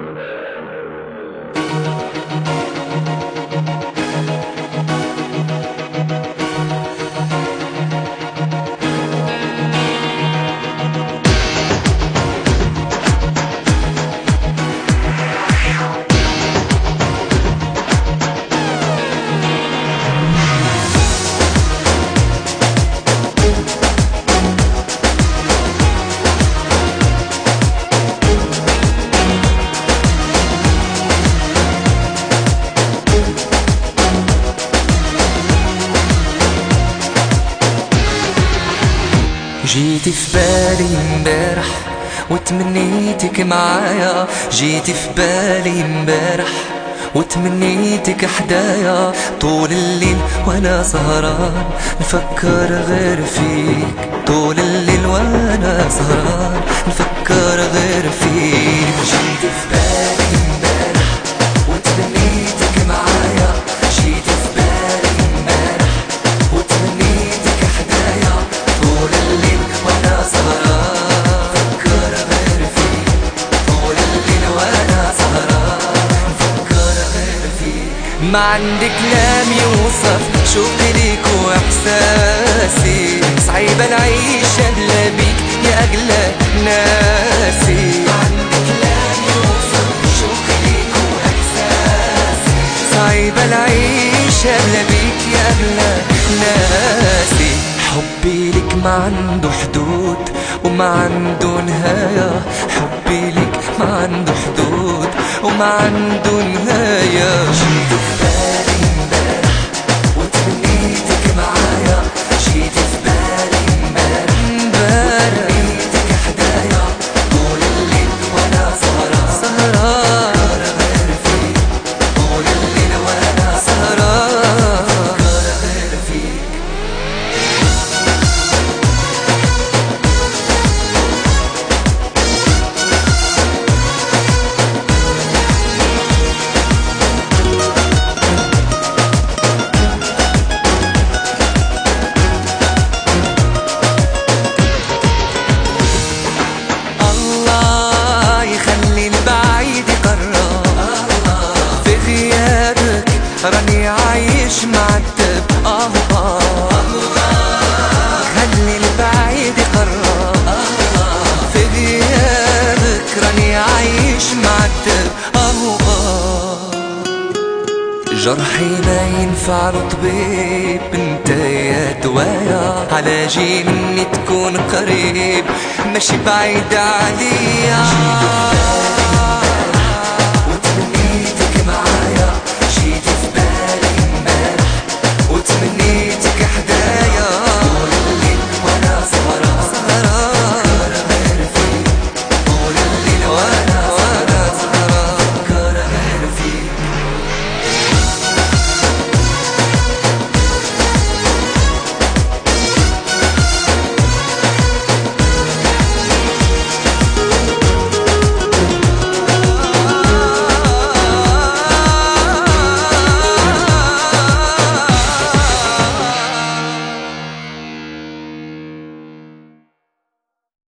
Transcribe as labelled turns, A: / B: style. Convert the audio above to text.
A: جيتي في بالي امبارح وتمنيتك معايا، جيتي في بالي امبارح وتمنيتك حدايا، طول الليل وانا سهران نفكر غير فيك، طول الليل وانا سهران نفكر غير فيك. جيتي في بالي امبارح وتمنيتك معايا، جيتي في بالي امبارح وتمنيتك حدايا، طول الليل وانا سهران نفكر غير فيك، طول الليل وانا سهران نفكر غير فيك. ما عندي كلام يوصف شوقي ليك واحساسي، صعيبة العيشة بلا بيك يا اغلى ناسي. ما عندي كلام يوصف شوقي ليك واحساسي، صعيبة العيشة بلا بيك يا اغلى ناسي. حبي لك ما عنده حدود وما عنده نهاية، حبي لك ما عنده حدود وما عنده نهاية. جيت في بالي امبارح وتمنيتك معايا، جيت في بالي امبارح وتمنيتك حدايا، طول الليل وانا سهران غير فيك، طول الليل وانا سهران غير فيك. راني عايش معذب خلي البعيد يقرب، في غيابك راني عايش معذب. جرحي ما ينفع له طبيب، انت يا دوايا على جي مني تكون قريب ماشي بعيد عليا.